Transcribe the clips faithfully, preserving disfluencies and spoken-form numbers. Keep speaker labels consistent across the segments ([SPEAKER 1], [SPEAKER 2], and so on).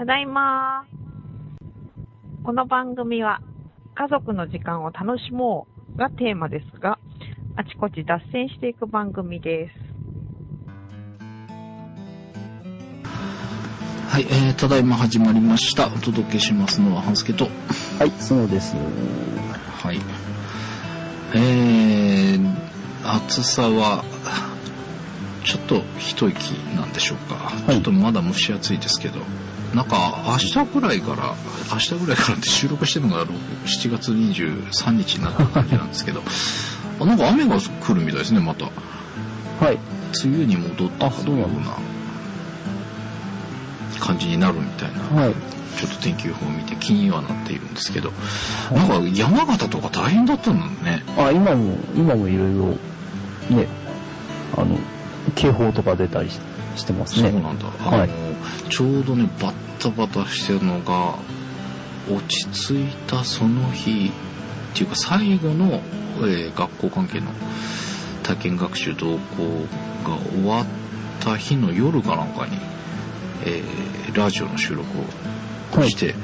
[SPEAKER 1] だいま。この番組は家族の時間を楽しもうがテーマですが、あちこち脱線していく番組です。
[SPEAKER 2] はい、えー、ただいま始まりました。お届けしますのは半助と、
[SPEAKER 3] はい、そうです。
[SPEAKER 2] はい、えー、暑さはちょっと一息なんでしょうか、はい、ちょっとまだ蒸し暑いですけど、なんか明日ぐらいから明日ぐらいからって収録してるのがしちがつにじゅうさんにちになった感じなんですけどあ、なんか雨が来るみたいですね、また。はい。梅雨に戻ったかのような感じになるみたいな、はい、ちょっと天気予報を見て気にはなっているんですけど、はい、なんか山形とか大変だったんだね。
[SPEAKER 3] あ、今も今もいろいろね、あの警報とか出たり し, してますね。
[SPEAKER 2] そうなんだ。あの、はい、ちょうどねバッタバタしてるのが落ち着いたその日っていうか最後の、えー、学校関係の体験学習同行が終わった日の夜かなんかに、えー、ラジオの収録をして、はい、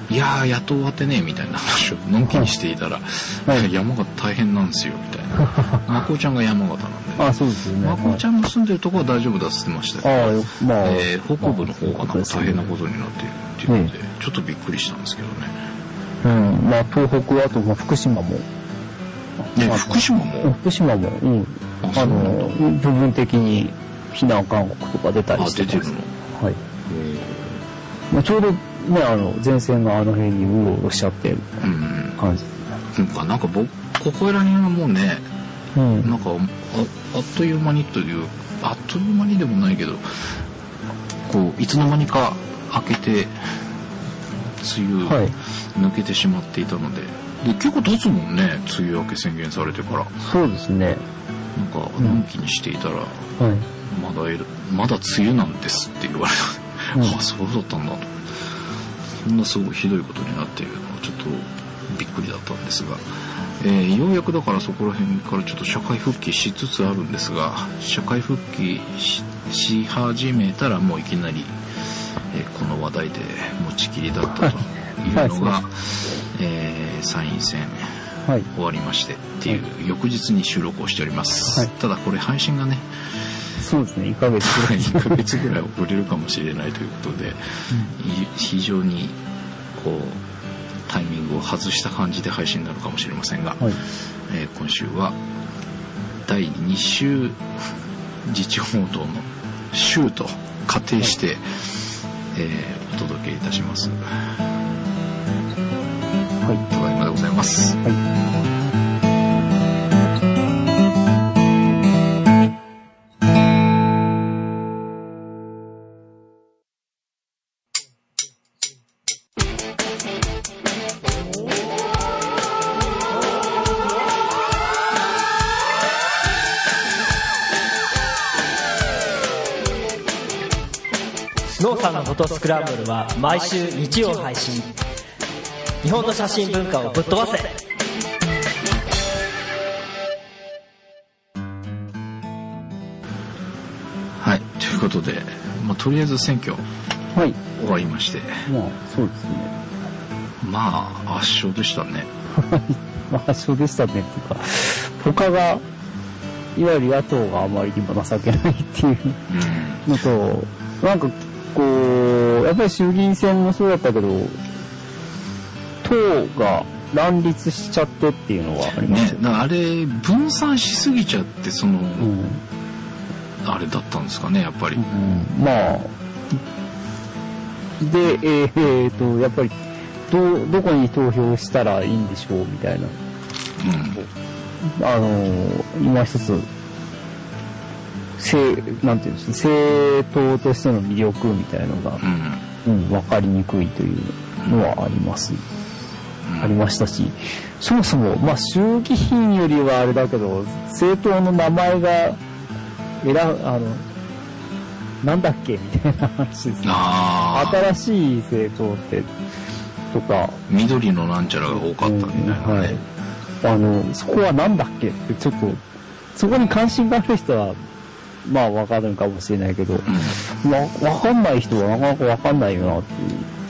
[SPEAKER 2] いやーやっと終わってねみたいな話をのんきにしていたら、はい、山形大変なんですよみたいなまこちゃんが山形なんで、
[SPEAKER 3] あ、そうですよね、
[SPEAKER 2] まこちゃんの住んでるところは大丈夫だって言ってましたけど、あ、まあえー、北部の方がなんか大変なことになっているっていうので、ね、ちょっとびっくりしたんですけどね。
[SPEAKER 3] うん、まあ東北、あとまあ福島も、
[SPEAKER 2] ね、福島も
[SPEAKER 3] 福島も、うん、あ, あの部分的に避難勧告とか出たりしてます。あ、出てるの。はい。まあ、ちょうどね、あの前線があの辺にうろうろしちゃってる感じ。
[SPEAKER 2] うん、なんかなんか僕ここら辺はもうね、うん、なんか あ, あっという間にというあっという間にでもないけど、こういつの間にか明けて梅雨、はい、抜けてしまっていたので。で結構経つもんね、梅雨明け宣言されてから。
[SPEAKER 3] そうですね。
[SPEAKER 2] なんかのんきにしていたら、うん、はい、まだまだ梅雨なんですって言われた、うん、ああそうだったんだと。そんなすごいひどいことになっているのはちょっとびっくりだったんですが、えー、ようやくだからそこら辺からちょっと社会復帰しつつあるんですが、社会復帰 し, し始めたらもういきなり、えー、この話題で持ちきりだったというのが、はい、えー、参院選、はい、終わりましてっていう翌日に収録をしております、はい、ただこれ配信がね、
[SPEAKER 3] そうですね、いっかげつぐらい
[SPEAKER 2] いっかげつぐらい遅れるかもしれないということで、うん、非常にこうタイミングを外した感じで配信になるかもしれませんが、はい、えー、今週はだいに週自治報道の週と仮定して、はい、えー、お届けいたします。はい、ただいまでございます。はい。
[SPEAKER 4] スノーさんのフォトスクランブルは毎週日曜配信。日本の写真文化をぶっ飛ばせ。
[SPEAKER 2] はい、ということで、まあ、とりあえず選挙、はい、終わりまして、
[SPEAKER 3] まあそうですね、
[SPEAKER 2] まあ圧勝でしたね
[SPEAKER 3] まあ圧勝でしたねっていうか、他がいわゆる野党があまりにも情けないっていうのと、うん、なんかこうやっぱり衆議院選もそうだったけど、党が乱立しちゃってっていうのはありますよね。
[SPEAKER 2] ね、あれ分散しすぎちゃってその、うん、あれだったんですかね、やっぱり。うん、
[SPEAKER 3] まあで、えー、えー、とやっぱりどどこに投票したらいいんでしょうみたいな、うん、あの今一つ政なんていうんですか、政党としての魅力みたいなのが、うんうん、分かりにくいというのはあります。うん、ありましたし、そもそも、まあ、衆議院よりはあれだけど、政党の名前が、えら、あの、なんだっけみたいな話ですね。新しい政党って、とか。
[SPEAKER 2] 緑のなんちゃらが多かったみたいなね。うん、はい。
[SPEAKER 3] あの、そこはなんだっけってちょっと、そこに関心がある人は、まあわかるかもしれないけど、うん、わ、わかんない人はなかなかわかんないよなっていう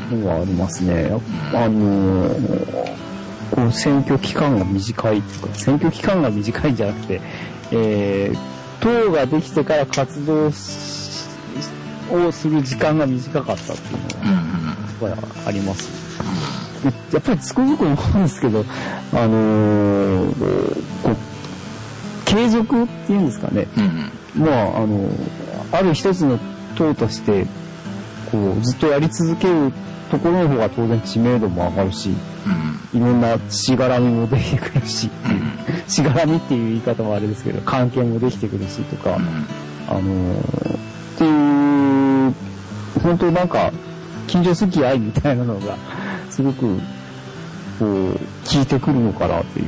[SPEAKER 3] のはありますね。あのこの選挙期間が短いというか、選挙期間が短いんじゃなくて、えー、党ができてから活動をする時間が短かったっていうのはあります。やっぱりつくづく思うんですけど、あのー、こう継続っていうんですかね。まあ、あの、ある一つの党として、こう、ずっとやり続けるところの方が当然知名度も上がるし、いろんなしがらみもできてくるし、しがらみっていう言い方もあれですけど、関係もできてくるしとか、あのー、っていう、本当なんか、近所付き合いみたいなのが、すごく、こう、効いてくるのかなという、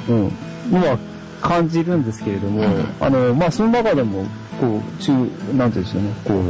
[SPEAKER 3] うん、のは感じるんですけれども、あの、まあ、その中でも、こう、中、なんていうんですよね、こう、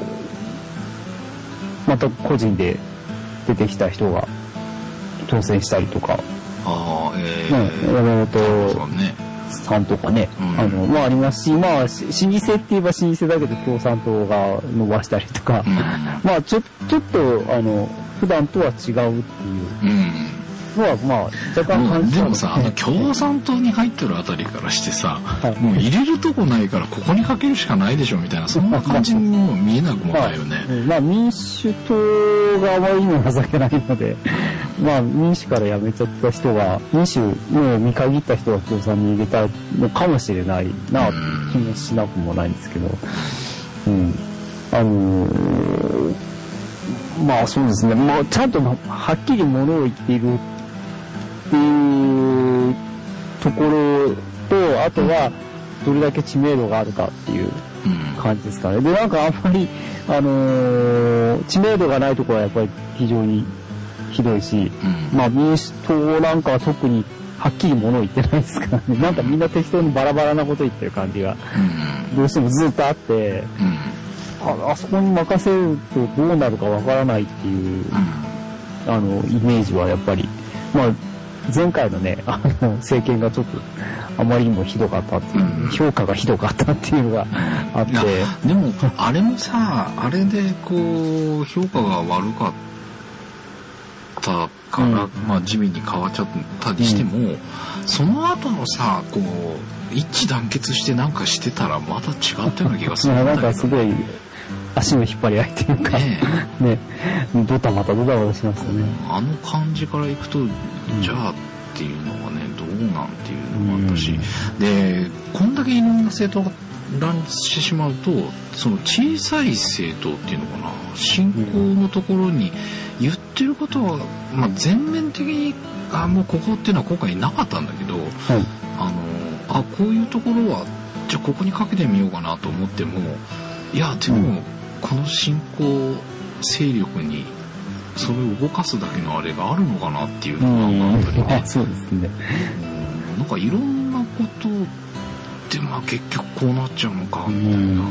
[SPEAKER 3] また個人で出てきた人が当選したりとか、
[SPEAKER 2] ああ、ええー。
[SPEAKER 3] 山本さんとかね、うん、あの、まあ、ありますし、まあ、老舗って言えば老舗だけど共産党が伸ばしたりとか、うん、まあ、ちょ、ちょっと、あの、普段とは違うっていうのは、まあ、若干感じ
[SPEAKER 2] でもさ、あの、共産党に入ってるあたりからしてさ、はい、もう入れるとこないからここにかけるしかないでしょみたいな、そんな感じにも見えなくもないよね。
[SPEAKER 3] まあ、まあ、民主党があまりにも情けないので、まあ、民主から辞めちゃった人が、民主の見限った人が共産に入れたのかもしれないな、気もしなくもないんですけど、うん。あのー、まあそうですね、もうちゃんとはっきりものを言っているっていうところと、あとはどれだけ知名度があるかっていう感じですかね。で、なんかあんまり、あのー、知名度がないところはやっぱり非常にひどいし、うん、まあ民主党なんかは特にはっきりものを言ってないですからね。なんかみんな適当にバラバラなこと言ってる感じが、どうしてもずっとあって、うんあ, あそこに任せるとどうなるかわからないっていう、うん、あの、イメージはやっぱり、まあ、前回のね、あの、政権がちょっと、あまりにもひどかったっていう、うん、評価がひどかったっていうのがあって。
[SPEAKER 2] でも、あれもさ、あれでこう、評価が悪かったから、うん、まあ、地味に変わっちゃったりしても、うん、その後のさ、こう、一致団結してなんかしてたらまた違ったような気がするんだけど。
[SPEAKER 3] なんかすごい、足の引っ張り合いっていうか、ねえ、ね、ドタバタドタバタしますよね。
[SPEAKER 2] あの感じからいくと、うん、じゃあっていうのはね、どうなんていうのもあったし、うん、で、こんだけいろんな政党が乱立してしまうと、その小さい政党っていうのかな、信仰のところに言ってることは、まあ、全面的に、あ、もうここっていうのは今回なかったんだけど、はい、あの、あ、こういうところは、じゃあここにかけてみようかなと思っても、いや、でも、うんこの新興勢力にそれを動かすだけのあれがあるのかなっていうのがあったりね。
[SPEAKER 3] そうですね。
[SPEAKER 2] なんかいろんなことでまあ結局こうなっちゃうのかみたいな、ね、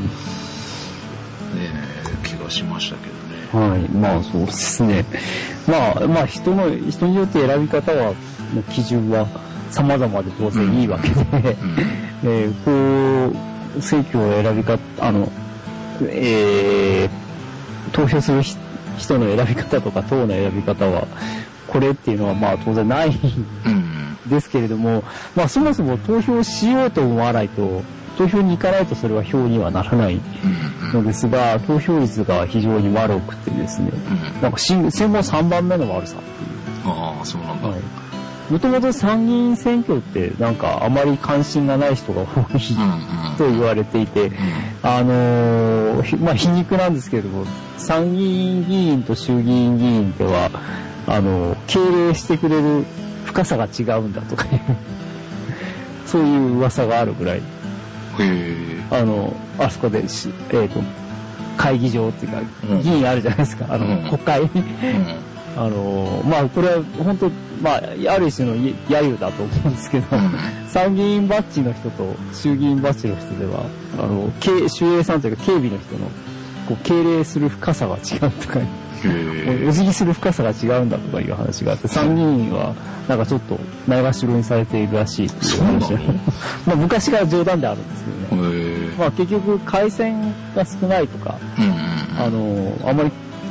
[SPEAKER 2] 気がしましたけど
[SPEAKER 3] ね。はい、まあそうですね。まあまあ人の人によって選び方はの基準は様々で当然いいわけで、うんうんえー、こう政教の選び方あの。えー、投票する人の選び方とか党の選び方はこれっていうのはまあ当然ないんですけれども、まあそもそも投票しようと思わないと投票に行かないとそれは票にはならないのですが、投票率が非常に悪くてですね、なんか戦後さんばんめの悪さっていう。
[SPEAKER 2] ああ、そうなんだ。はい、
[SPEAKER 3] もともと参議院選挙ってなんかあまり関心がない人が多いと言われていて、あのー、まあ皮肉なんですけれども、参議院議員と衆議院議員では、あのー、敬礼してくれる深さが違うんだとかいう、そういう噂があるぐらい、あの、あそこでし、えーと、会議場っていうか、議員あるじゃないですか、あの、国会に。あのまあこれは本当まあある種の揶揄だと思うんですけど、うん、参議院バッジの人と衆議院バッジの人ではあの守衛さんというか警備の人のこう敬礼する深さが違うとか、お辞儀する深さが違うんだとかいう話があって、参議院はなんかちょっとないがしろにされているらしいっていう話。まあ昔から冗談であるんですけどね。まあ結局改選が少ないとか、うんうん、あのあまり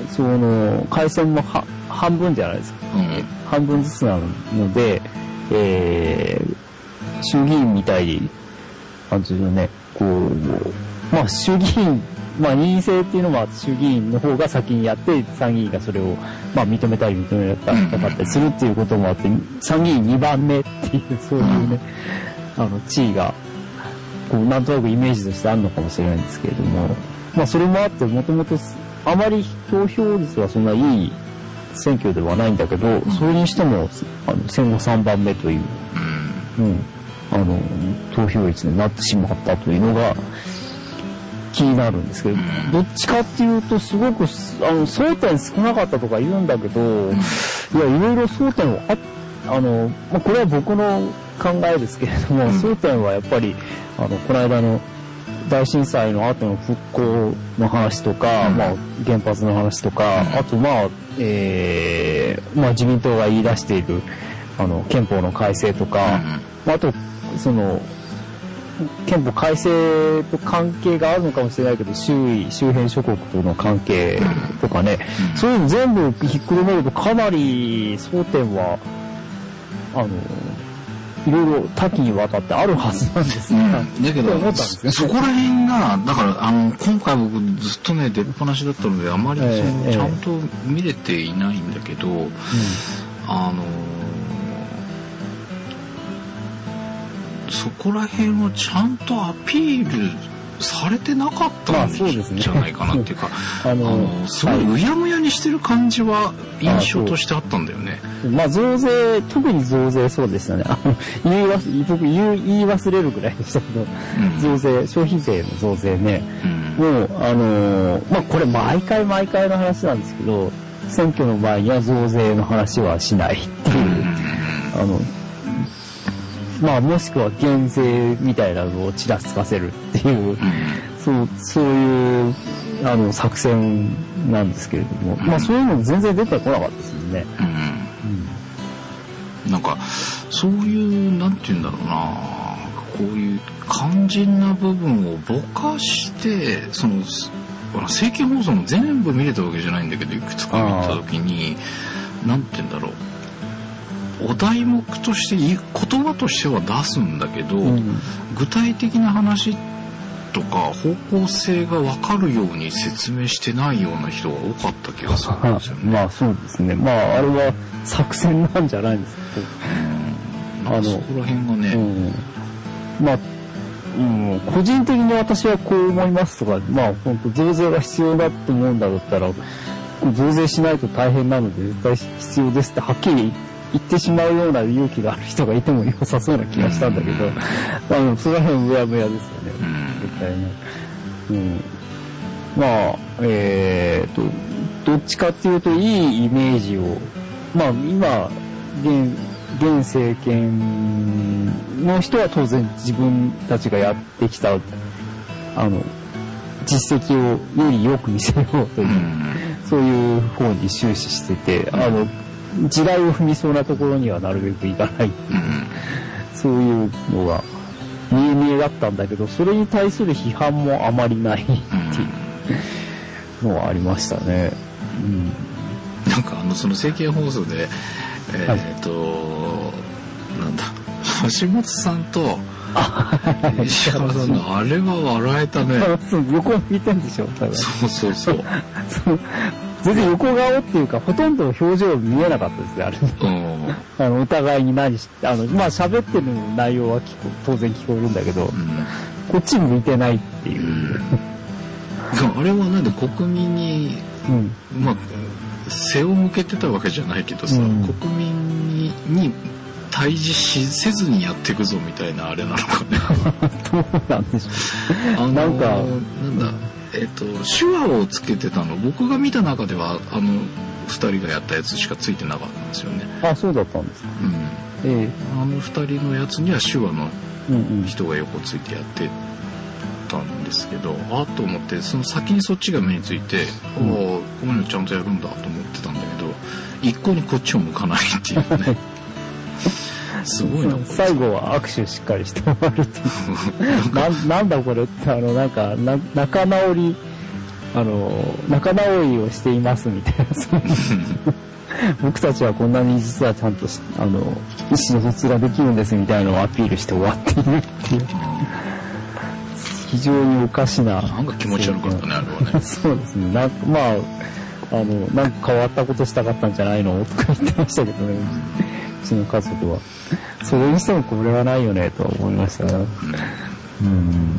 [SPEAKER 3] その、回線もは半分じゃないですか。うん、半分ずつなので、えー、衆議院みたいに、なんていうのね、こう、まあ衆議院、まあ任意制っていうのは衆議院の方が先にやって、参議院がそれを、まあ認めたり認めなかったりするっていうこともあって、参議院にばんめっていう、そういうね、あの、地位が、こう、なんとなくイメージとしてあるのかもしれないんですけれども、まあそれもあって、もともと、あまり投票率はそんないい選挙ではないんだけど、うん、それにしてもあの戦後さんばんめという、うんうん、あの投票率になってしまったというのが気になるんですけど、うん、どっちかっていうとすごくあの争点少なかったとか言うんだけど、うん、いやいろいろ争点はああの、まあ、これは僕の考えですけれども、うん、争点はやっぱりあのこの間の大震災の後の復興の話とか、うん、まあ原発の話とか、うん、あとまあ、えー、まあ自民党が言い出しているあの憲法の改正とか、うん、あとその憲法改正と関係があるのかもしれないけど、周囲周辺諸国との関係とかね、うん、そういうの全部ひっくるめるとかなり争点はあのいろいろ多岐にわたってあるはずなんですね。うん、だけど、ね、
[SPEAKER 2] そこら辺が、だから、あの、今回僕ずっとね、出っ放しだったので、あまりその、えー、ちゃんと見れていないんだけど、えー、あの、そこら辺をちゃんとアピールされてなかったんじゃないかなっていうか、あの、あのすごいうやむやにしてる感じは印象としてあったんだよね。
[SPEAKER 3] まあ増税、特に増税そうでしたね。あの言い忘僕言い言い忘れるぐらいでしたけど、うん、増税、消費税の増税ね。うん、もう、あのー、まあこれ毎回毎回の話なんですけど、選挙の前には増税の話はしないっていう、うん、あの、まあもしくは減税みたいなのをちらつかせるっていう、うん、そうそういうあの作戦なんですけれども、うん、まあそういうの全然出てこなかったですよね。うん
[SPEAKER 2] うん、なんかそういうなんていうんだろうな、こういう肝心な部分をぼかしてその政見放送も全部見れたわけじゃないんだけどいくつか見た時になんていうんだろう。お題目として言葉としては出すんだけど、うん、具体的な話とか方向性が分かるように説明してないような人が多かった気がするんですよね。
[SPEAKER 3] まあそうですね。まああれは作戦なんじゃないですか。
[SPEAKER 2] うん、なんかそこら辺がね、うん、まあ、
[SPEAKER 3] うん、個人的に私はこう思いますとか、まあ本当増税が必要だと思うんだったら増税しないと大変なので絶対必要ですってはっきり言ってしまうような勇気がある人がいても良さそうな気がしたんだけど、うん、あのその辺うやむやですよね、うん、絶対ね。うん、まあえーとどっちかっていうといいイメージをまあ今現現政権の人は当然自分たちがやってきたあの実績をよりよく見せようという、うん、そういう方に終始してて、あの時代を踏みそうなところにはなるべくいかないっていう、うん、そういうのが見え見えだったんだけど、それに対する批判もあまりないっていうのはありましたね。うん、
[SPEAKER 2] なんかあのその政見放送でえー、っと、はい、なんだ橋本さんと石原さんのあれは笑えたね。
[SPEAKER 3] 横を見てんでしょ。
[SPEAKER 2] そうそうそう。
[SPEAKER 3] 全然横顔っていうかほとんど表情見えなかったですね、あれ。あのお互いに何しあのまあ喋ってる内容は聞こ当然聞こえるんだけど、うん、こっち向いてないっていう。うん、
[SPEAKER 2] あれはなんで国民に、うん、まあ背を向けてたわけじゃないけどさ、うん、国民にに対峙しせずにやっていくぞみたいなあれなのかね。
[SPEAKER 3] どうなんでしょう。あのー、なんか
[SPEAKER 2] なんだ。えっと、手話をつけてたの僕が見た中ではあのふたりがやったやつしかついてなかったんですよね。
[SPEAKER 3] あ、そうだったんですか。
[SPEAKER 2] うん、えー、あのふたりのやつには手話の人が横ついてやってたんですけど、うんうん、あと思ってその先にそっちが目について、うん、おこういうのちゃんとやるんだと思ってたんだけど一向にこっちを向かないっていうね。すごいな。
[SPEAKER 3] 最後は握手しっかりしてもらうっていうな, なんだこれってあのなんかな仲直りあの、仲直りをしていますみたいな、僕たちはこんなに実はちゃんとあの、意思の疎通ができるんですみたいなのをアピールして終わっているっていう。非常におかしな。
[SPEAKER 2] なんか気持ち悪かったね、あれはね。
[SPEAKER 3] そうですね。なんか、まあ、あの、なんか変わったことしたかったんじゃないのとか言ってましたけどね。うちの家族は。それにしてもこれはないよね、とは思いましたね。うん。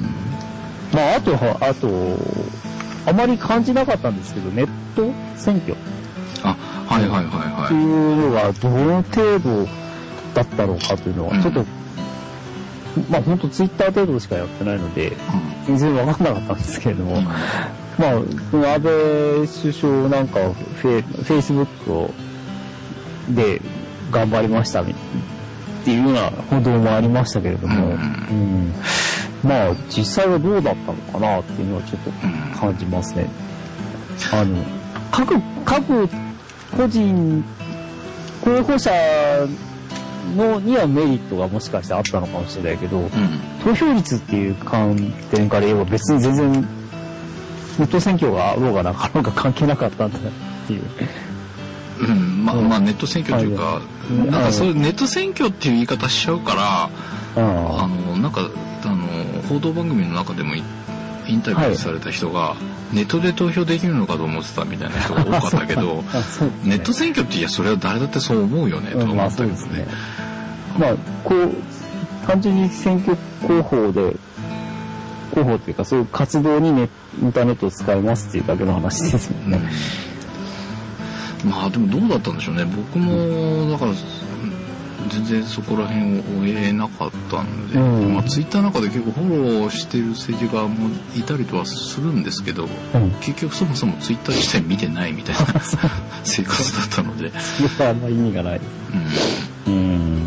[SPEAKER 3] まあ、あとは、あと、あまり感じなかったんですけど、ネット選挙。
[SPEAKER 2] あ、はいはいはいはい。
[SPEAKER 3] っていうのが、どの程度だったのかというのは、ちょっと、うん、まあ本当ツイッター程度しかやってないので、全然わかんなかったんですけれども、うん、まあ、安倍首相なんかフェ、フェイスブックで頑張りましたっていうような報道もありましたけれども、うんうん、まあ実際はどうだったのかなっていうのはちょっと感じますね。あの、各、各個人、候補者のにはメリットがもしかしてあったのかもしれないけど、うん、投票率っていう観点から言えば別に全然ネット選挙があろうがなかろうが関係なかったんだっていう。
[SPEAKER 2] うん、まあ、まあネット選挙というか、なんかそういうネット選挙っていう言い方しちゃうから、あの、なんか、あの、報道番組の中でもインタビューされた人が、はい、ネットで投票できるのかと思ってたみたいな人が多かったけど、ね、ネット選挙っていやそれは誰だってそう思うよねと思ったけどね。
[SPEAKER 3] まあ、こう単純に選挙広報で広報っていうかそういう活動に、ね、インターネットを使いますっていうだけの話ですもんね。
[SPEAKER 2] うん、まあでもどうだったんでしょうね。僕もだから全然そこら辺を追えなかったんで、うん、まあ、ツイッターの中で結構フォローしてる政治家もいたりとはするんですけど、うん、結局そもそもツイッター自体見てないみたいな生活だったので
[SPEAKER 3] それはあんまり意味がないです、うんうん、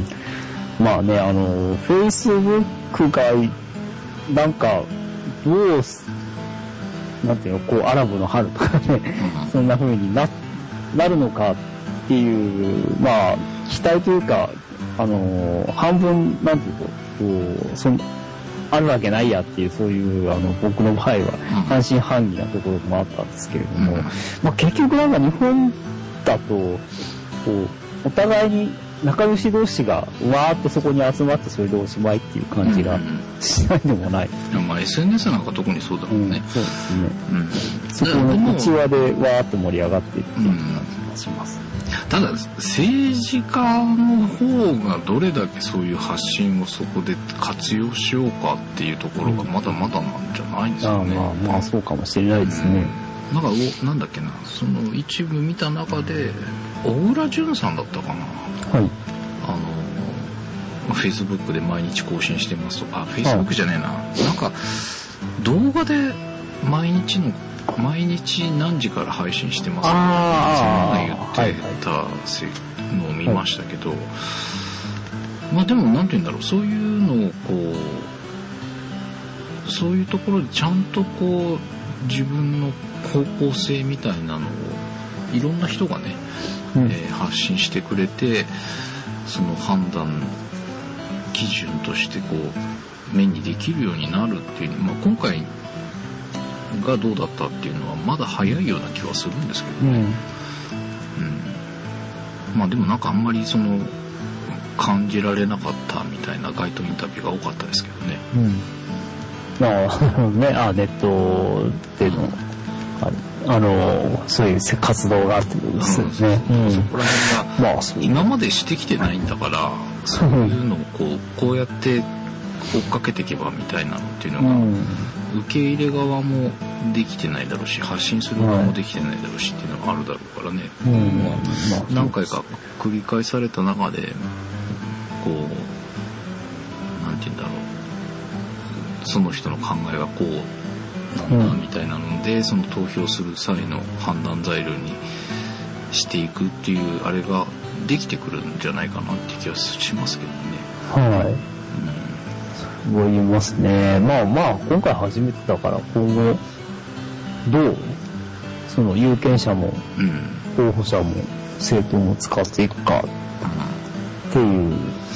[SPEAKER 3] まあね、あのフェイスブックがなんかどうなんていうのこうアラブの春とかね、うん、そんな風にななるのかっていうまあ期待というかあのー、半分なんていうとこうそのあるわけないやっていうそういうあの僕の場合は半信半疑なところもあったんですけれども、うん、まあ、結局なんか日本だとこうお互いに仲良し同士がわーってそこに集まってそれでおしまいっていう感じがしないでもない、
[SPEAKER 2] うんうん、まあ エスエヌエス なんか特にそうだもんね、
[SPEAKER 3] うん、そうですね、うん、そこの内輪でわーって盛り上がっているっていう感じがします、
[SPEAKER 2] うん、ただ政治家の方がどれだけそういう発信をそこで活用しようかっていうところがまだまだなんじゃないんですかね、
[SPEAKER 3] うん、まあまあそうかもしれないですね、
[SPEAKER 2] うん、なんかおなんだっけなその一部見た中で小倉淳さんだったかな、はい、あのフェイスブックで毎日更新してますとか、フェイスブックじゃねえな、はい、なんか動画で毎日の毎日何時から配信してますとかそんな言ってたのを見ましたけど、はいはい、まあでもなんて言うんだろう、そういうのをこうそういうところでちゃんとこう自分の方向性みたいなのをいろんな人がね、うん、えー、発信してくれてその判断基準としてこう目にできるようになるっていう、まあ、今回がどうだったっていうのはまだ早いような気はするんですけどね、うんうん、まあでもなんかあんまりその感じられなかったみたいな街頭インタビューが多かったですけどね、
[SPEAKER 3] うん、まあね、あネットでのあのそういう活動があってですね、
[SPEAKER 2] うん、そこら辺が、まあ、今までしてきてないんだからそういうのをこうこうやって追っかけていけばみたいなのっていうのが、うん、受け入れ側もできてないだろうし発信する側もできてないだろうしっていうのがあるだろうからね、うんまあ、何回か繰り返された中でこうなんて言うんだろうその人の考えがこうなんだみたいなので、うん、その投票する際の判断材料にしていくっていうあれができてくるんじゃないかなって気がしますけどね。
[SPEAKER 3] はい。うん、そう言いますね。まあまあ今回初めてだから今後どうその有権者も、うん、候補者も政党も使っていくかっていう。
[SPEAKER 2] なんか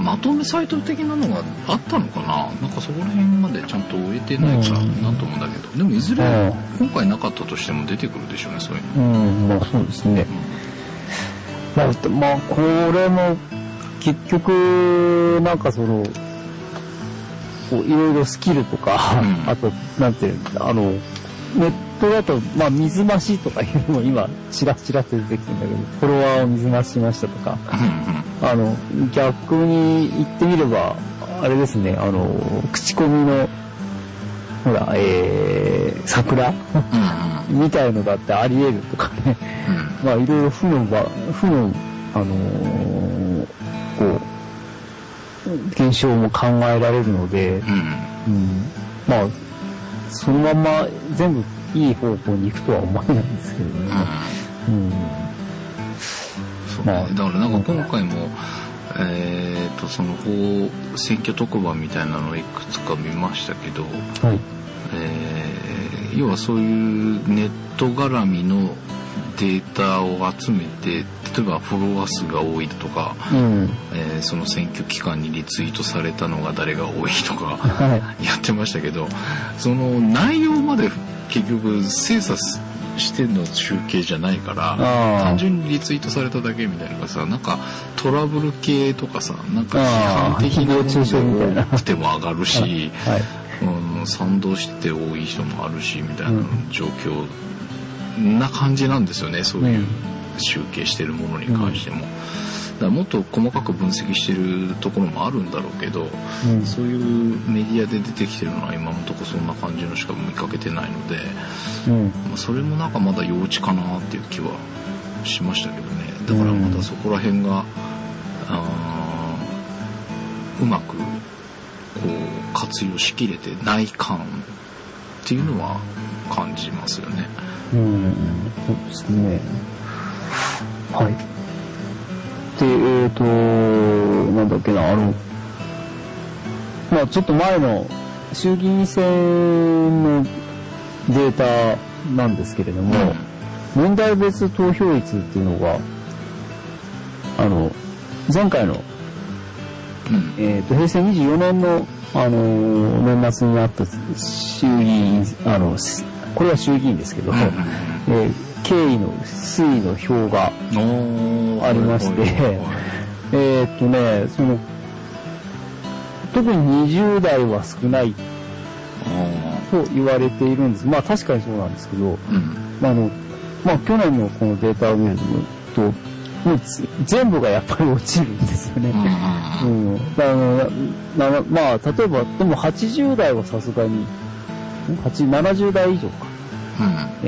[SPEAKER 2] まとめサイト的なのがあったのかな。なんかそこら辺までちゃんと終えてないからなと思うんだけど、でもいずれ今回なかったとしても出てくるでしょうね、そういうの。
[SPEAKER 3] うん、まあそうですね。まあ、まあ、これも結局なんかそのこういろいろスキルとか、うん、あとなんていうあのネットだとまあ水増しとかいうのも今チラチラと出てきてるんだけど、フォロワーを水増ししましたとか、あの逆に言ってみればあれですね、あの口コミのほら、えー、桜みたいのだってあり得るとかね、うん、まあいろいろ負の負のあのー、こう現象も考えられるので、うんうん、まあそのまま全部いい方向に行くとは思えないんですけどね。うんうん、
[SPEAKER 2] そうね、まあ、だからなんか今回も、えーとその選挙特番みたいなのをいくつか見ましたけど、はい、えー、要はそういうネット絡みのデータを集めて、例えばフォロワー数が多いとか、うん、えー、その選挙期間にリツイートされたのが誰が多いとか、はい、やってましたけど、その内容まで結局精査しての集計じゃないから、単純にリツイートされただけみたいなのがさ、なんかトラブル系とかさ、なんか批判的なものが多くても上がるし、はい、うん、賛同して多い人もあるしみたいな状況な感じなんですよね、そういう集計してるものに関しても。だからもっと細かく分析してるところもあるんだろうけど、うん、そういうメディアで出てきてるのは今のところそんな感じのしか見かけてないので、うん、まあ、それもなんかまだ幼稚かなっていう気はしましたけどね。だからまだそこら辺が、あうまくこう活用しきれてない感っていうのは感じますよね。
[SPEAKER 3] うん、そうですね。はい。で、えっと、なんだっけな、あの、まあちょっと前の衆議院選のデータなんですけれども、うん、年代別投票率っていうのが、あの、前回の、うん、えっと、平成にじゅうよねんの、あの、年末にあった衆議院、あの、これは衆議院ですけど、うん、えー、経緯の推移の表がありまして、えーっとね、その特ににじゅう代は少ないと言われているんです。まあ確かにそうなんですけど、うん、あのまあ去年のこのデータを見ると、もう全部がやっぱり落ちるんですよね。うん、あのなまあ例えばでもはちじゅう代はさすがにななじゅう代以上か。うん、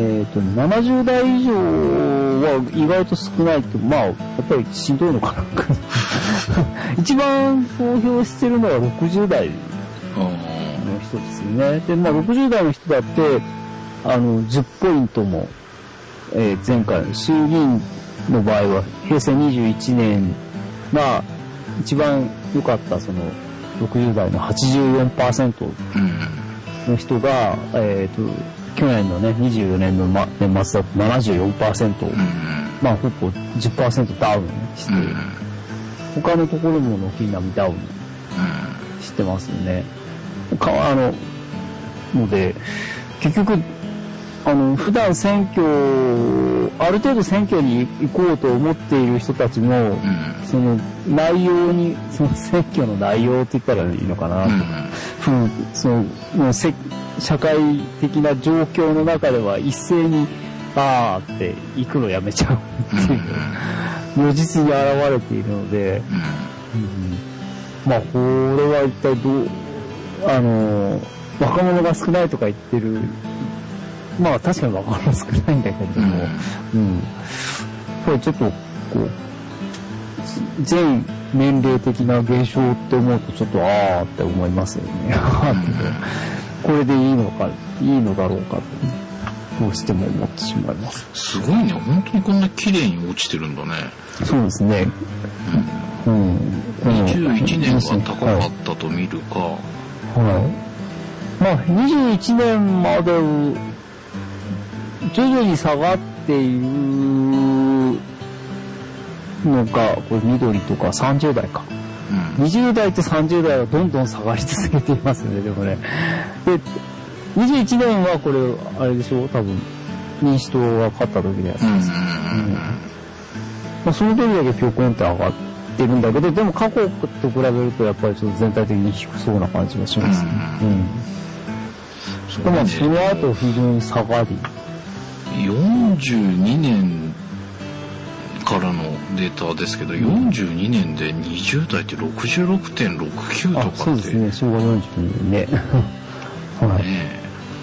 [SPEAKER 3] えっと、ななじゅう代以上は意外と少ないって、まあ、やっぱりしんどいのかな。一番投票してるのはろくじゅう代の人ですよね。で、まあ、ろくじゅう代の人だって、あの、じゅっポイントも、えー、前回、衆議院の場合は、平成にじゅういちねんが一番良かった、その、ろくじゅう代の はちじゅうよんパーセント の人が、えっと、去年のね、にじゅうよねんの、ま、年末だと ななじゅうよんパーセント、うん、まあほぼ じゅっパーセント ダウンして、うん、他のところも軒並みダウンしてますよね。かあのので結局あの普段選挙ある程度選挙に行こうと思っている人たちも、うん、その内容にその選挙の内容って言ったらいいのかな、うん、そのもうせ社会的な状況の中では一斉にあーって行くのやめちゃうっていう、うん、如実に現れているので、うんうん、まあこれは一体どうあの若者が少ないとか言ってる、まあ確かに若者少ないんだけれども、うん、うん、これちょっとこう全年齢的な現象って思うとちょっとあーって思いますよね。これでいいのかいいのだろうかとどうしても思ってしまいます。
[SPEAKER 2] すごいね、本当にこんな綺麗に落ちてるんだね。
[SPEAKER 3] そうですね。うん。
[SPEAKER 2] にじゅういちねんは高かったと見るか。はい。
[SPEAKER 3] はい、まあにじゅういちねんまで徐々に下がっているのがこれ緑とかさんじゅう代か。 うん、にじゅう代とさんじゅう代はどんどん下がり続けていますよね、でもね。で、にじゅういちねんはこれ、あれでしょ、多分、民主党が勝った時のやつです。うんうんうんまあ、その時だけピョコンって上がってるんだけど、でも過去と比べるとやっぱりちょっと全体的に低そうな感じがしますね。うんうんそこまでその後非常に下がり
[SPEAKER 2] よんじゅうにねんからのデータですけど、うん、よんじゅうにねんでにじゅう代って ろくじゅうろくてんろくきゅう とかって
[SPEAKER 3] そうですね昭和よんじゅうにねんねはい、ね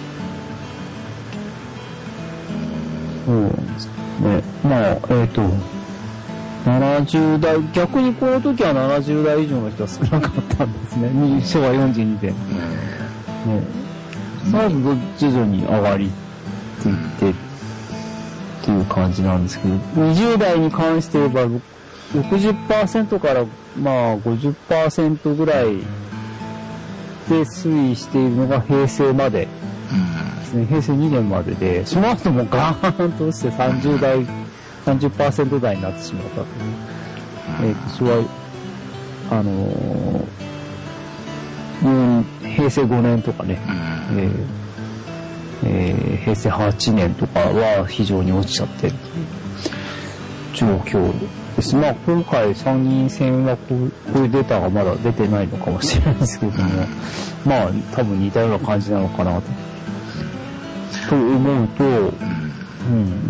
[SPEAKER 3] そうですねまあえっ、ー、とななじゅう代逆にこの時はななじゅう代以上の人は少なかったんですね昭和よんじゅうにねん、うんね最後徐々に上がりっていってっていう感じなんですけど、にじゅう代に関して言えば ろくじゅっパーセント からまあ ごじゅっパーセント ぐらいで推移しているのが平成までですね。平成にねんまでで、その後もガーンと落ちてさんじゅう代、さんじゅっパーセント 台になってしまったという。えっと、それは、あのーうん、平成ごねんとかね、うんえーえー、平成はちねんとかは非常に落ちちゃってる状況です。まあ今回参議院選はこう、こういうデータがまだ出てないのかもしれないですけども、まあ多分似たような感じなのかなと。と思うと、うん、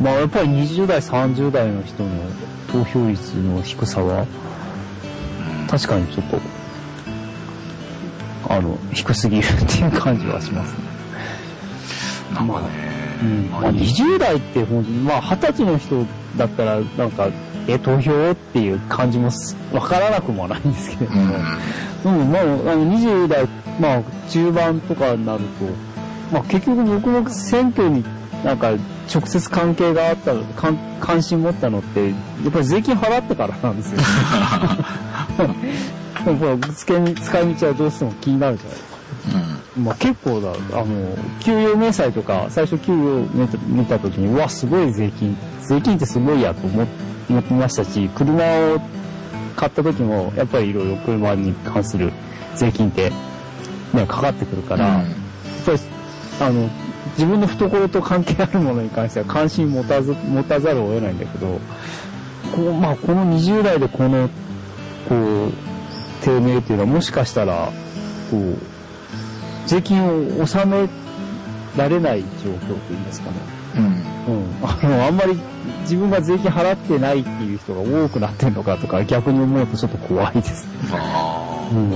[SPEAKER 3] まあやっぱりにじゅう代、さんじゅう代の人の投票率の低さは確かにちょっとあの低すぎるっていう感じはしますね。
[SPEAKER 2] なんかね、
[SPEAKER 3] うんまあ、にじゅう代ってほんまあはたちの人だったらなんかえ投票っていう感じもわからなくもないんですけれども、うんうん、まああのにじゅう代まあ中盤とかになると、まあ結局僕も選挙になんか直接関係があった関関心持ったのってやっぱり税金払ってからなんですよ。でも使い道はどうしても気になるじゃないですか。うん、まあ結構だ、あの、給与明細とか、最初給与を見たときに、うわ、すごい税金、税金ってすごいやと思ってましたし、車を買った時も、やっぱりいろいろ車に関する税金って、ね、かかってくるから、うん、やっぱり、あの、自分の懐と関係あるものに関しては関心持たず、持たざるを得ないんだけど、こう、まあこのにじゅう代でこの、こう、低迷っていうのはもしかしたら、こう、税金を納められない状況というんですかね。うん。うん。あの、あんまり自分が税金払ってないっていう人が多くなってんのかとか逆に思うとちょっと怖いですね。ああ。うん。うん。うん。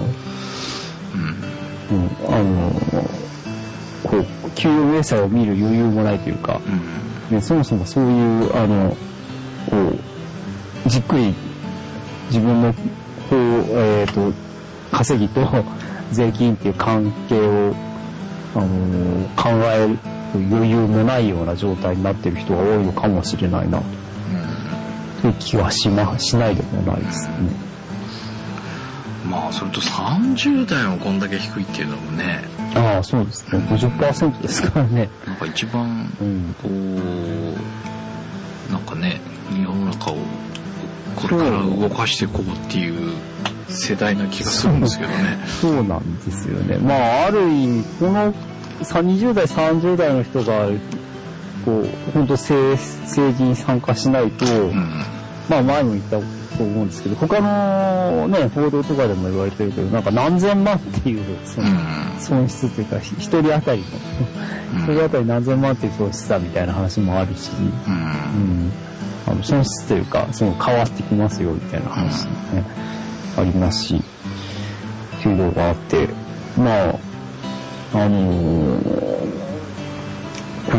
[SPEAKER 3] あの、こう、給与明細を見る余裕もないというか、うん、ね、そもそもそういう、あの、こう、じっくり自分のこう、えっと、稼ぎと税金っていう関係を、あのー、考える余裕もないような状態になっている人が多いのかもしれないな、という気はしま、しないでもないですね。
[SPEAKER 2] まあ、それとさんじゅう代もこんだけ低いっていうのもね。
[SPEAKER 3] ああ、そうですね。ごじゅっパーセント ですからね。
[SPEAKER 2] なんか一番、こう、うん、なんかね、世の中をこれから動かしていこうっていう世代な気がするんですけどね。
[SPEAKER 3] そう、そうなんですよね。まあ、ある意味、このにじゅう代、さんじゅう代の人が、こう、本当政、政治に参加しないと、うん、まあ前も言ったと思うんですけど、他のね、報道とかでも言われてるけど、なんか何千万っていう、その、損失というか、一人当たりの、一人当たり何千万っていう損失だみたいな話もあるし、うんうんあの損失というか、その変わってきますよみたいな話ね、うん、ありますし、っていうのがあって、まあ、あのー、こ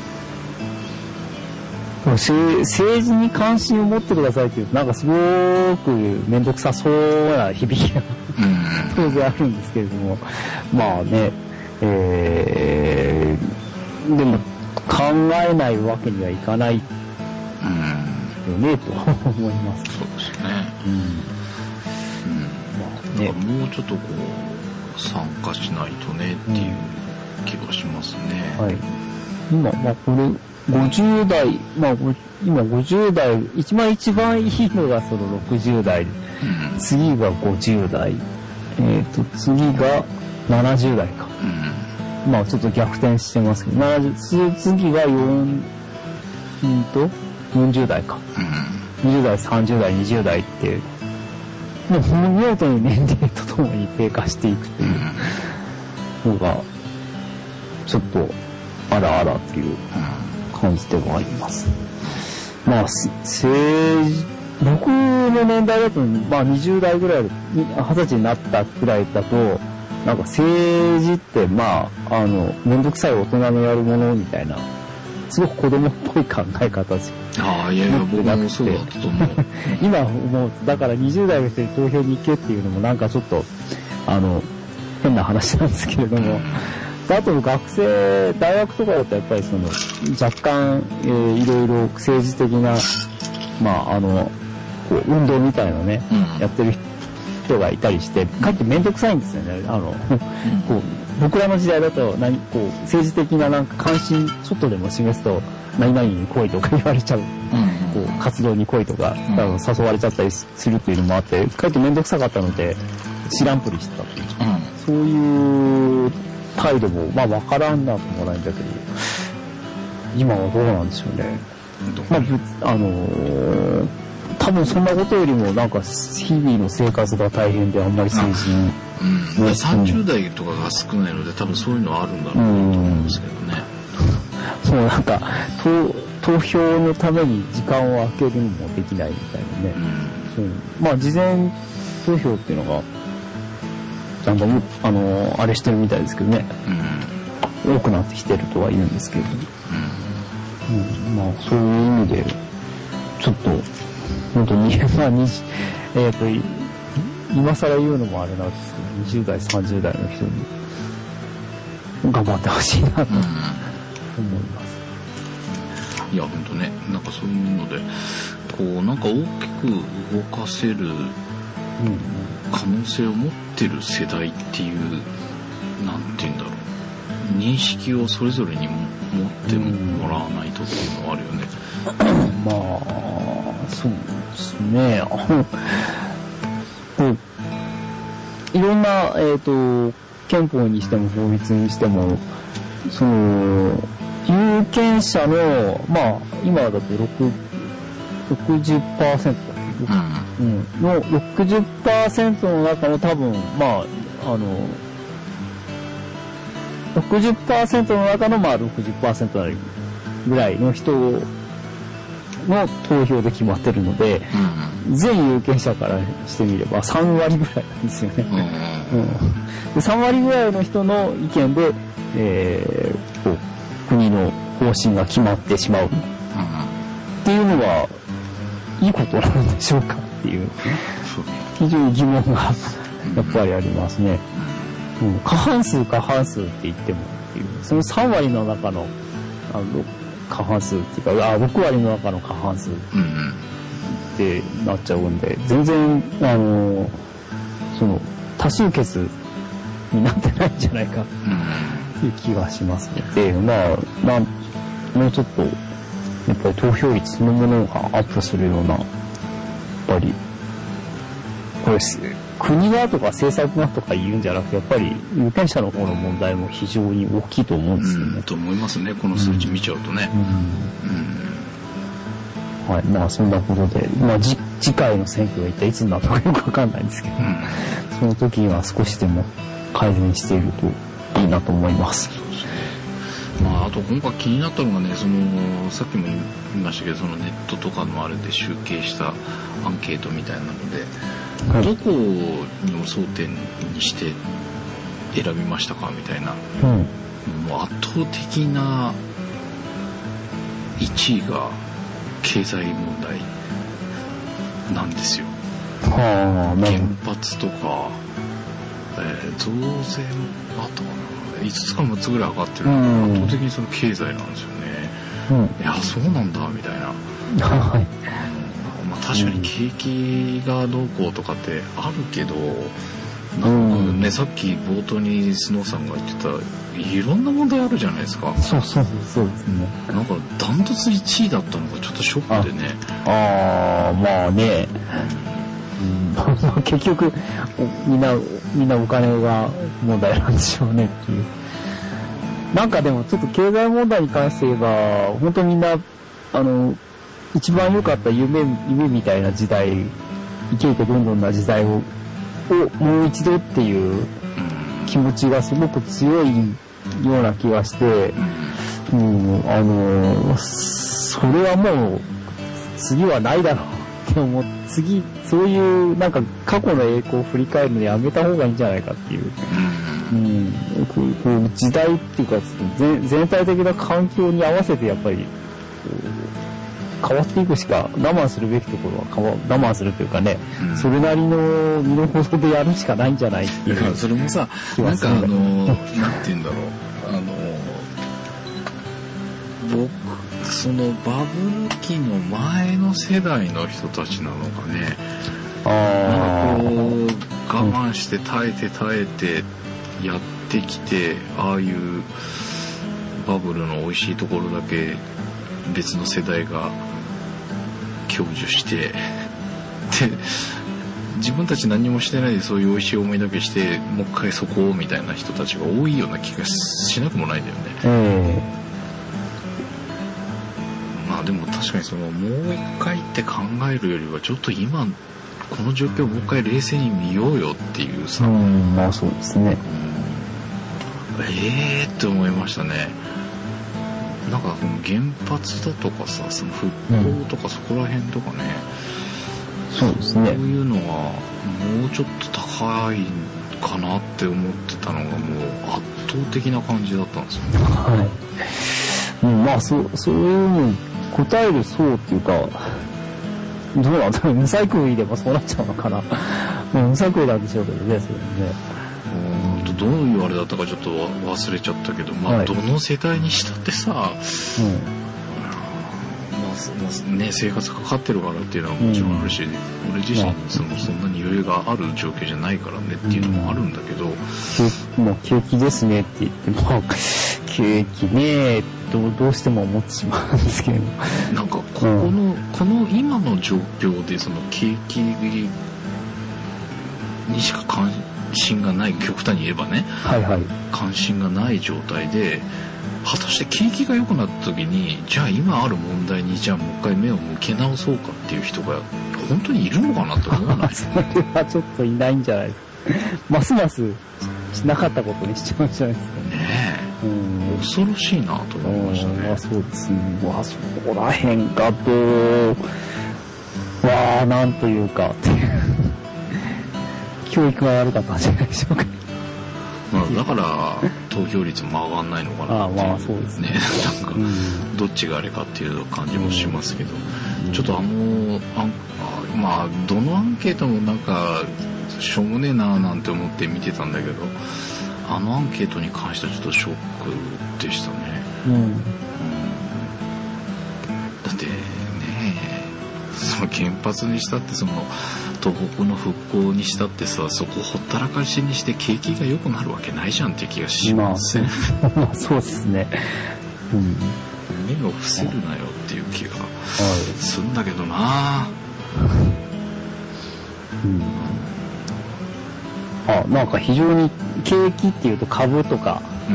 [SPEAKER 3] う、政治に関心を持ってくださいっていうと、なんかすごくめんどくさそうな響きが当然あるんですけれども、まあね、えー、でも考えないわけにはいかない。うん、よねと思います。
[SPEAKER 2] そうですね。うん。うん。まあね、もうちょっとこう参加しないとねっていう気がしますね。
[SPEAKER 3] はい。今まあこれごじゅう代まあ今ごじゅう代一番一番いいのがそのろくじゅう代うん、次がごじゅう代、えっと、次がななじゅう代か。うん、まあちょっと逆転してますけど、ななじゅう次がよん、うんと、よんじゅう代か。うん、にじゅう代、さんじゅう代、にじゅう代って、もう見事に年齢とともに低下していくというのが、ちょっと、あらあらっていう感じではあります。まあ、政治、僕の年代だと、まあにじゅう代ぐらい、はたちになったくらいだと、なんか政治って、まあ、あの、めんどくさい大人のやるものみたいな、すごく子供っぽい考え方ですよ。
[SPEAKER 2] ああ、いやいや、僕もそうだったと思う。
[SPEAKER 3] 今思うと、だからにじゅう代の人に投票に行けっていうのもなんかちょっと、あの、変な話なんですけれども、うん、あと学生、大学とかだとやっぱりその、若干、えー、いろいろ政治的な、まあ、あの、こう運動みたいなね、うん、やってる人がいたりして、かえってめんどくさいんですよね。あの、うん、こう僕らの時代だと何、こう、政治的ななんか関心、ちょっとでも示すと、何々に来いとか言われちゃう。うん、こう、活動に来いとか、うん、誘われちゃったりするっていうのもあって、かえってめんどくさかったので、知らんぷりしてたっていう。うん、そういう態度も、まあ、わからんなともないんだけど、今はどうなんでしょうね。まあ、あのー、多分そんなことよりもなんか日々の生活が大変であんまり政治に、
[SPEAKER 2] うん、さんじゅう代とかが少ないので多分そういうのはあるんだろうなと思うんですけどね。
[SPEAKER 3] そうなんか投票のために時間を空けるのもできないみたいなね、うん、そうまあ事前投票っていうのがちゃんとあのあれしてるみたいですけどね、うん、多くなってきてるとは言うんですけど、うんうん、まあそういう意味でちょっと本当にまあにえっと今更言うのもあれなんですけどにじゅう代さんじゅう代の人に頑張ってほしいなと思います。
[SPEAKER 2] いや本当ね、なんかそういうのでこうなんか大きく動かせる可能性を持ってる世代っていうなんて言うんだろう、認識をそれぞれに持ってもらわないとっていうのはあるよね。
[SPEAKER 3] まあそうですね。いろんな、えっと、憲法にしても法律にしても、その、有権者の、まあ、今だとろくじゅっパーセントだっけ、うん、の ろくじゅっパーセント の中の多分、まあ、あの、ろくじゅっパーセント の中の、まあ、ろくじゅっパーセント ぐらいの人の投票で決まってるので、うん、全有権者からしてみればさん割ぐらいなんですよね。うんうん、でさん割ぐらいの人の意見で、えー、こう国の方針が決まってしまう、うん、っていうのはいいことなんでしょうかっていう非常に疑問がやっぱりありますね。うん、過半数過半数って言ってもっていうそのさん割の中のあの過半数っていうか、あ、ろく割の中の過半数ってなっちゃうんで、全然、あの、その、多数決になってないんじゃないかっていう気がしますので、まあ、まあ、もうちょっと、やっぱり投票率そのものがアップするような、やっぱり、これ、国がとか政策がとか言うんじゃなくて、やっぱり有権者の方の問題も非常に大きいと思うんですよね。
[SPEAKER 2] うん、と思いますね、この数字見ちゃうとね。
[SPEAKER 3] うんうん、はい、まあそんなことで、まあ次回の選挙が一体いつになったかよくわかんないんですけど、うん、その時には少しでも改善しているといいなと思います。
[SPEAKER 2] そうですね。まああと今回気になったのがね、そのさっきも言いましたけど、そのネットとかのあれで集計したアンケートみたいなので。はい、どこを争点にして選びましたかみたいな、うん、もう圧倒的ないちいが経済問題なんですよ。はあ、原発とか、えー、増税もあったかな、いつつかむっつぐらい上がってるので、うん、圧倒的にその経済なんですよね。うん、いやそうなんだみたいな。はいまあ、確かに景気がどうこうとかってあるけど、なんかね、うん、さっき冒頭にスノーさんが言ってたいろんな問題あるじゃないですか。
[SPEAKER 3] そうそうそうですね。
[SPEAKER 2] なんかダントツいちいだったのがちょっとショックでね。
[SPEAKER 3] ああまあね、 うん、結局みんなみんなお金が問題なんでしょうねっていう。なんかでもちょっと経済問題に関して言えば本当みんなあの一番良かった夢夢みたいな時代、生きるとどんどんな時代ををもう一度っていう気持ちがすごく強いような気がして、うん、あのそれはもう次はないだろうって思う。次そういうなんか過去の栄光を振り返るのやめた方がいいんじゃないかっていう、うん、こうこう時代っていうか全全体的な環境に合わせてやっぱり変わっていくしか、我慢するべきところは我慢するというかね、うん、それなりの身の程でやるしかないんじゃないっていう。
[SPEAKER 2] だからそれもさ、なんかあの、なんて言うんだろう、あの、僕、そのバブル期の前の世代の人たちなのかね、あなんかこう、我慢して耐えて耐えてやってきて、ああいうバブルの美味しいところだけ別の世代が享受してで自分たち何もしてないでそういう美味しい思いだけしてもう一回そこをみたいな人たちが多いような気がしなくもないんだよね、うん、まあでも確かにそのもう一回って考えるよりはちょっと今この状況をもう一回冷静に見ようよっていうさ、
[SPEAKER 3] うん、まあそうですね、
[SPEAKER 2] うん、ええーって思いましたね。なんか原発だとかさ、その復興とかそこら辺とかね、
[SPEAKER 3] うん、そうですね。
[SPEAKER 2] そういうのがもうちょっと高いかなって思ってたのがもう圧倒的な感じだったんですよね。
[SPEAKER 3] はい。うん、まあそうそういうのに応える層っていうか、どうなんだろう、無細工いればそうなっちゃうのかな。無細工なんでしょうけどね、それね。
[SPEAKER 2] どういうあれだったかちょっと忘れちゃったけど、まあ、はい、どの世代にしたってさ、うんまあね、生活かかってるからっていうのはもちろんあるし、うん、俺自身そのそんなに余裕がある状況じゃないからねっていうのもあるんだけど、
[SPEAKER 3] うん、もう景気ですねって言っても景気ねどうどうしても思ってしまうんですけど、
[SPEAKER 2] なんかここの、うん、この今の状況でその景気にしか関心がない、極端に言えばね、はいはい、関心がない状態で果たして景気が良くなった時にじゃあ今ある問題にじゃあもう一回目を向け直そうかっていう人が本当にいるのかなと思わない？
[SPEAKER 3] それはちょっといないんじゃないですか。ますますしなかったことにしちゃうんじゃないですかね。
[SPEAKER 2] ねえ、うん、恐ろしいなと思いましたね。
[SPEAKER 3] まあ、そうですね。まあそこら辺がどうわあなんというかっていう教育が悪かったんじゃないでしょうか。
[SPEAKER 2] まあ、だから投票率も上がんないのかなっていう、
[SPEAKER 3] ああまあそうですね。
[SPEAKER 2] なんかどっちがあれかっていう感じもしますけど、うん、ちょっとあのあまあどのアンケートもなんかしょうもねえななんて思って見てたんだけど、あのアンケートに関してはちょっとショックでしたね。うんうん、だってねその原発にしたってその東北の復興にしたってさ、そこほったらかしにして景気が良くなるわけないじゃんって気がしますね。
[SPEAKER 3] まあそうですね、うん、
[SPEAKER 2] 目を伏せるなよっていう気がするんだけどな、
[SPEAKER 3] うん、あなんか非常に景気っていうと株とか、うん、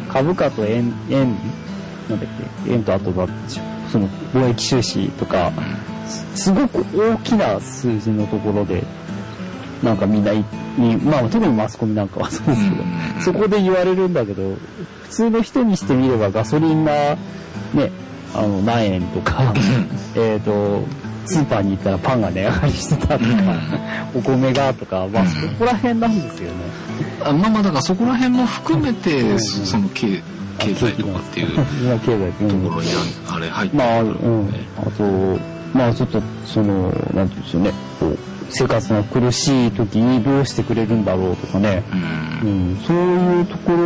[SPEAKER 3] 株価と円円なんだっけ円とあとがその貿易収支とか、うんすごく大きな数字のところでなんかみんなに、まあ特にマスコミなんかはそうですけど、うん、そこで言われるんだけど普通の人にしてみればガソリンがねあの何円とかえっとスーパーに行ったらパンが値上がりしてたとか、うん、お米がとかまあそこら辺なんですよね。
[SPEAKER 2] あまあまあだからそこら辺も含めて、うん、その経経済とかっていうところにあれ入ってるからね。まあ、うん、
[SPEAKER 3] あとまあちょっとそのなんていうんでしょうね、こう生活が苦しい時にどうしてくれるんだろうとかね、うんうん、そういうとこ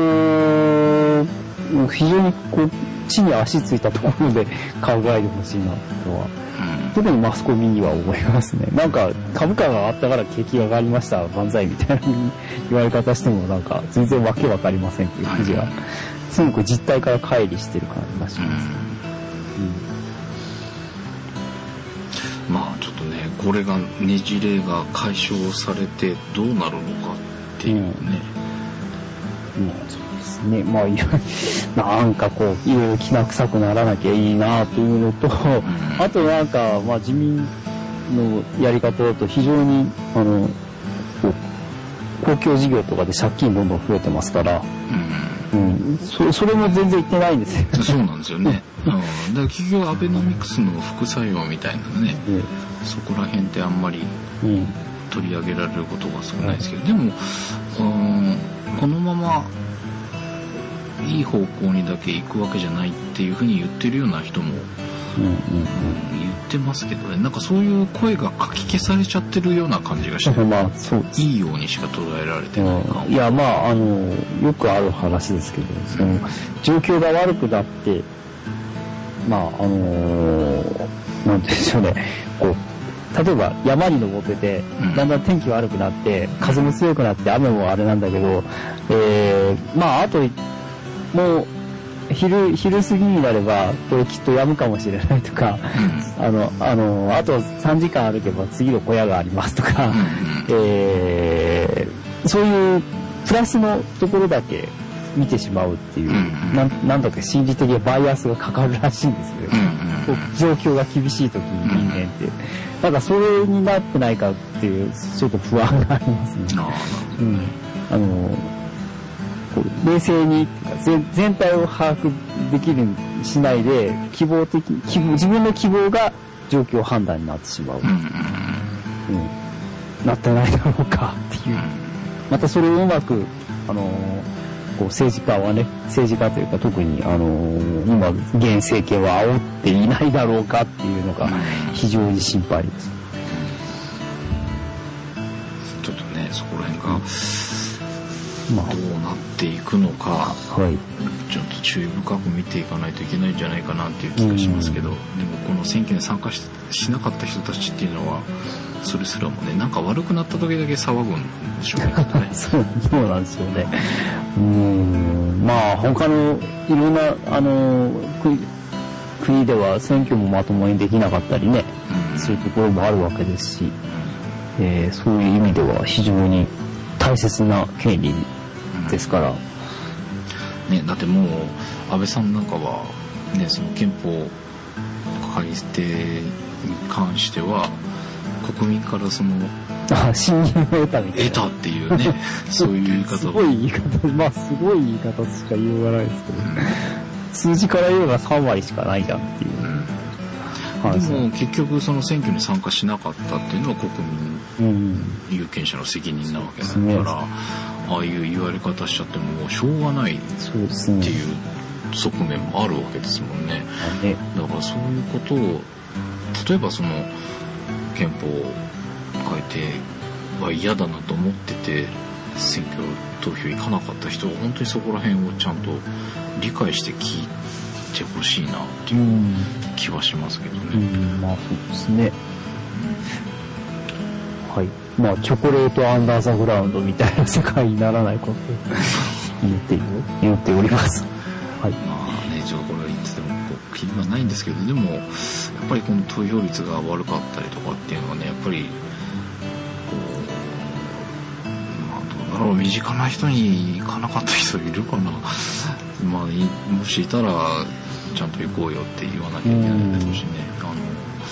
[SPEAKER 3] ろ非常にこう地に足ついたところで考えてほしいなとは、うん、特にマスコミには思いますね。なんか株価が上がったから景気が上がりました万歳みたいな言われ方してもなんか全然わけわかりませんっていう感じがすごく実態から乖離してる感じがします、うんうん、
[SPEAKER 2] まあちょっとねこれがねじれが解消されてどうなるのかっていうね、
[SPEAKER 3] うんうん、そうですね。まあいろなんかこういろいろきな臭くならなきゃいいなというのと、うん、あとなんかまあ自民のやり方だと非常にあの公共事業とかで借金どんどん増えてますから、うんうん、そ, それも全然言ってないんですよ。
[SPEAKER 2] そうなんですよね。うん、だから結局アベノミクスの副作用みたいなね、うん、そこら辺ってあんまり取り上げられることが少ないですけど、うん、でも、うん、このままいい方向にだけ行くわけじゃないっていうふうに言ってるような人も、うんうんうん、言ってますけどね、なんかそういう声がかき消されちゃってるような感じがして、まあ、そういいようにしか捉えられてないか、
[SPEAKER 3] うん、いやまああのよくある話ですけど、その状況が悪くなってまああのー、なんて言うんでしょうね、こう例えば山に登っててだんだん天気悪くなって風も強くなって雨もあれなんだけど、えー、まああともう昼、昼過ぎになれば、これきっと止むかもしれないとか、うん、あの、あの、あとさんじかん歩けば次の小屋がありますとか、うん、えー、そういうプラスのところだけ見てしまうっていう、うん、なん、なんだか心理的バイアスがかかるらしいんですよ、うん、状況が厳しい時に人間って。なんかそれになってないかっていう、ちょっと不安がありますね。うん、あの冷静に全体を把握できるしないで希望的希望自分の希望が状況判断になってしまう、うんうん、なってないだろうかっていう、またそれをうまくあのこう政治家はね政治家というか特にあの今現政権は煽っていないだろうかっていうのが非常に心配です。
[SPEAKER 2] ちょっとねそこら辺がまあ、どうなっていくのか、はい、ちょっと注意深く見ていかないといけないんじゃないかなっていう気がしますけど、うん、でもこの選挙に参加 し, しなかった人たちっていうのはそれすらもねなんか悪くなった時だけ騒ぐんでしょうね
[SPEAKER 3] そうそうなんですよね。うーんまあ他のいろんなあの 国, 国では選挙もまともにできなかったりね、うん、そういうところもあるわけですし、えー、そういう意味では非常に大切な権利ですから、
[SPEAKER 2] うんね、だってもう安倍さんなんかは、ね、その憲法改正に関しては国民からその
[SPEAKER 3] あ信任を得たみたいな
[SPEAKER 2] 得たっていうねそういう言い方
[SPEAKER 3] すごい言い方まあすごい言い方しか言いようがないですけど、うん、数字から言えばさん割しかないじゃんっていう、
[SPEAKER 2] うん、でも結局その選挙に参加しなかったっていうのは国民有権者の責任なわけだから、うん、ああいう言われ方しちゃってももうしょうがないっていう側面もあるわけですもんね。だからそういうことを例えばその憲法改定は嫌だなと思ってて選挙投票行かなかった人は本当にそこら辺をちゃんと理解して聞いてほしいなっていう気はしますけどね。
[SPEAKER 3] うんうん、まあそうですね。はい。まあチョコレートアンダーザグラウンドみたいな世界にならないことを言って言っております。はい。
[SPEAKER 2] まあね、一応これは言っててもこう気にはないんですけど、でもやっぱりこの投票率が悪かったりとかっていうのはね、やっぱりこうまあどうだろう、身近な人に行かなかった人いるかな。まあもしいたらちゃんと行こうよって言わなきゃいけないだろうしね。あの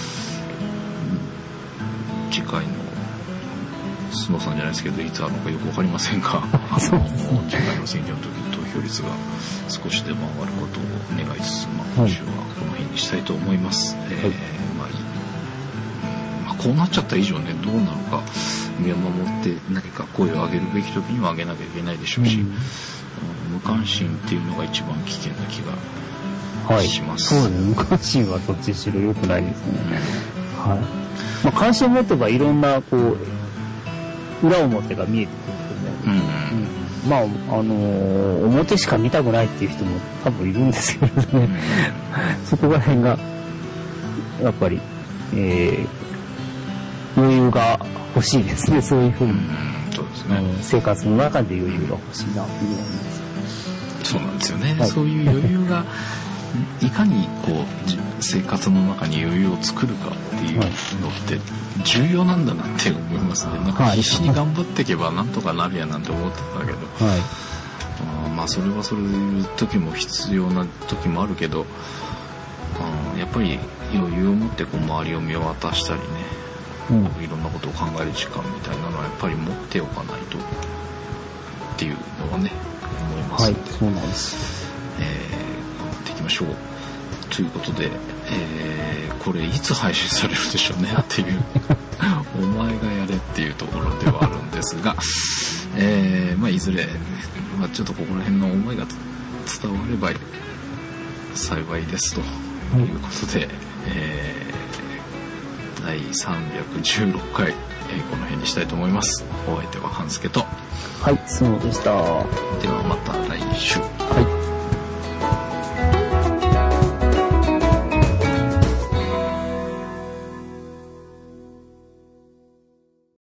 [SPEAKER 2] 次回の須野さんじゃないですけどいつあるのかよくわかりませんが、あの次回の選挙の時に投票率が少しでも上がることを願いつつ、まあ、今週はこの辺にしたいと思います。はい、えーまあまあ、こうなっちゃった以上ね、どうなのか見守って何か声を上げるべき時には上げなきゃいけないでしょうし、うん、無関心っていうのが一番危険な気がします。
[SPEAKER 3] はい、そうですね。無関心はどっちにしろ良くないですね。はい。まあ、関心を持てばいろんなこう裏表が見えてくるんですよね。うんうん、まああのー、表しか見たくないっていう人も多分いるんですけどね。うん、そこら辺がやっぱり、えー、余裕が欲しいですね。そういうふうに、うん、
[SPEAKER 2] そうですね。
[SPEAKER 3] 生活の中で余裕が欲しいなというふうに思います。
[SPEAKER 2] そうなんですよね。はい、そういう余裕がいかにこう生活の中に余裕を作るかっていうのって重要なんだなって思いますね。なんか必死に頑張っていけばなんとかなるやなんて思ってたけど、はい、あまあそれはそういう時も必要な時もあるけど、あやっぱり余裕を持ってこう周りを見渡したりね、うん、いろんなことを考える時間みたいなのはやっぱり持っておかないとっていうのはね思いますので、はい、
[SPEAKER 3] そうなんです。
[SPEAKER 2] えー、頑張っていきましょうということで、えー、これいつ配信されるでしょうねっていうお前がやれっていうところではあるんですが、えーまあ、いずれ、まあ、ちょっとここら辺の思いが伝われば幸いですということで、うんえー、だいさんびゃくじゅうろっかい、えー、この辺にしたいと思います。お相手は半助と
[SPEAKER 3] はい、そうでした。
[SPEAKER 2] ではまた来週。
[SPEAKER 3] はい。